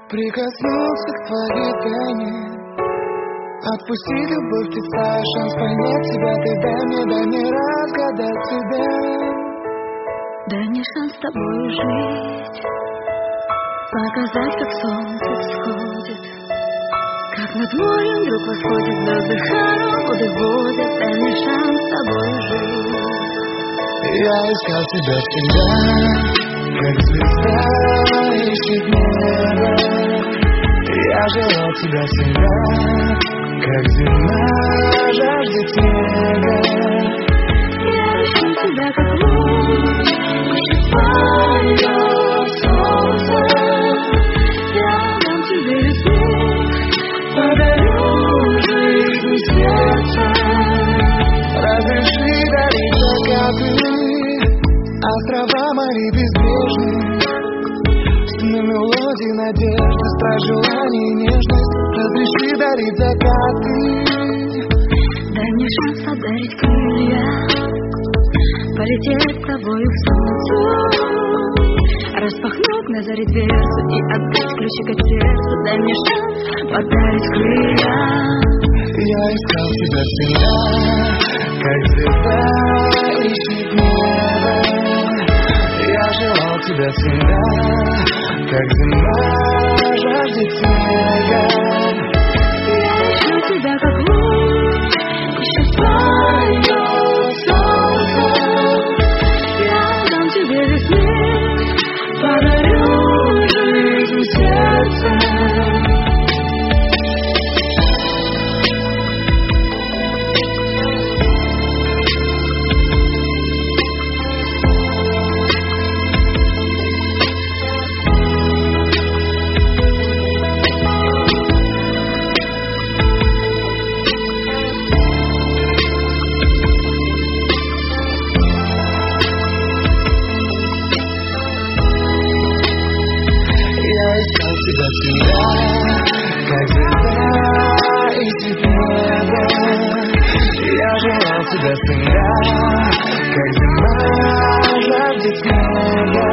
Прикоснуться к твоей тайне, отпусти любовь, птица, шанс понять тебя. Ты дай мне разгадать тебя. Дай мне шанс с тобой жить, показать, как солнце всходит, как над морем вдруг восходит, звезды хороводы водят. Дай мне шанс с тобой жить. Я искал тебя всегда, как звезда ищет небо. Я желал тебя всегда, как зима жаждет снега. Я ищу тебя, как луч, ищу твое солнце. Я дам тебе весну, подарю жизнь сердца. Разреши дарить закаты, острова мои безбрежные, сны, мелодии, надежды, страх, желание, нежность. Разреши дарить закаты. Дай мне шанс подарить крылья, полететь с тобою к солнцу, распахнуть на заре дверцу и отдать ключик от сердца. Дай мне шанс подарить крылья. Я искал тебя всегда, как звезда ищет небо. Я желал тебя всегда, как зима жаждет снега. Я ищу тебя, как луч, ищу твое солнце. Я дам тебе весну, подарю жизнь сердца. Искал тебя всегда, как звезда ищет небо. Я желал тебя всегда, как зима жаждет снега.